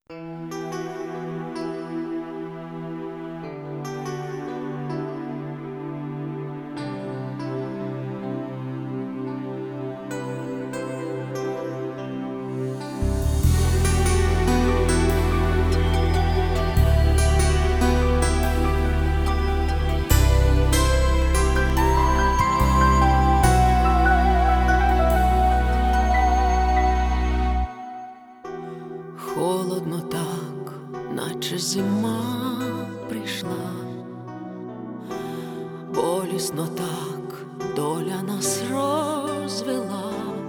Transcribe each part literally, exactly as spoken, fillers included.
Холодно так, наче зима прийшла, болісно так доля нас розвела.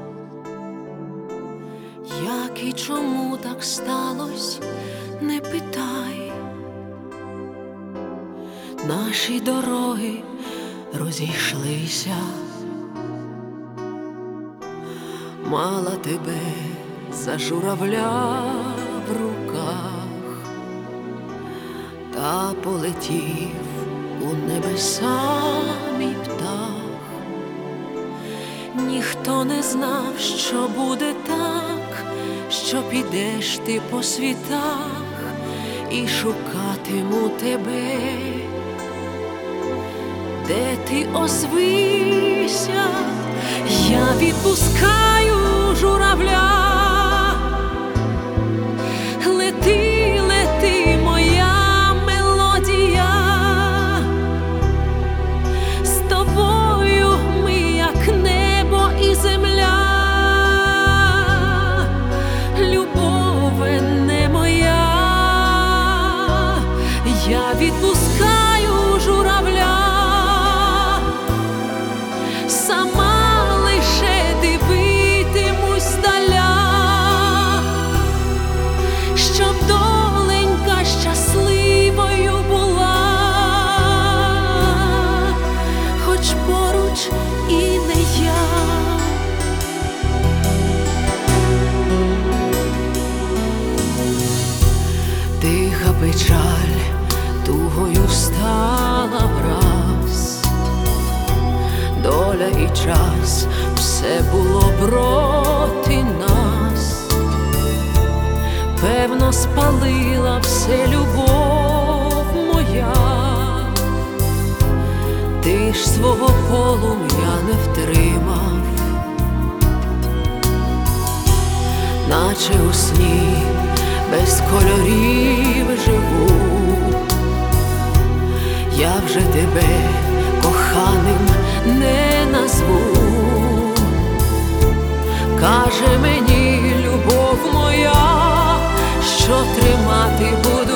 Як і чому так сталось, не питай. Наші дороги розійшлися. Мала тебе за журавля в руках, та полетів у небеса мій птах. Ніхто не знав, що буде так, що підеш ти по світах і шукатиму тебе. Де ти озвися, я відпускаю журавля. Лети, лети, моя мелодія, з тобою ми, як небо і земля. Любове не моя, я відпускаю журавля. Сама лише дивитимусь здаля, щоб доленька щасливою була, хоч поруч і не я. Тиха печаль тугою стала враз, доля і час, все було проти нас. Певно, спалила все любов моя, ти ж свого полум'я не втримав, наче у сні без кольорів живу. Я вже тебе коханим не назву. Каже мені любов моя, що тримати буду